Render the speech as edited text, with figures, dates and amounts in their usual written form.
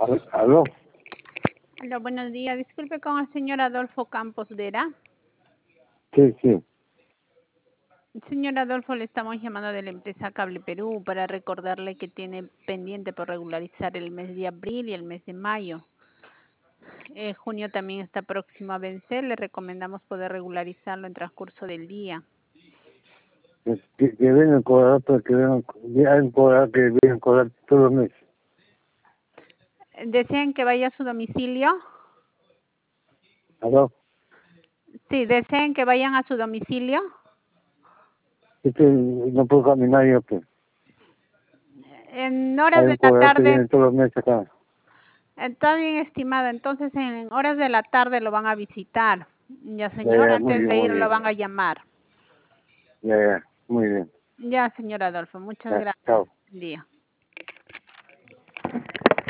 ¿Aló? Hola, buenos días. Disculpe con el señor Adolfo Campos Vera. Sí, sí. Señor Adolfo, le estamos llamando de la empresa Cable Perú para recordarle que tiene pendiente por regularizar el mes de abril y el mes de mayo. Junio también está próximo a vencer. Le recomendamos poder regularizarlo en transcurso del día. Que vengan a cobrar, pero que vengan a cobrar, que vengan a cobrar todos los meses. ¿Desean que vaya a su domicilio? ¿Aló? Sí, ¿desean que vayan a su domicilio? No puedo caminar yo, pues. En horas Hay de un la cobrador que tarde. viene todos los meses acá. Está bien estimado. Entonces, en horas de la tarde lo van a visitar. Ya, señor, Ya, antes de ir lo van a llamar. Ya, muy bien. Ya, señor Adolfo, muchas Ya, gracias. chao. Buen día.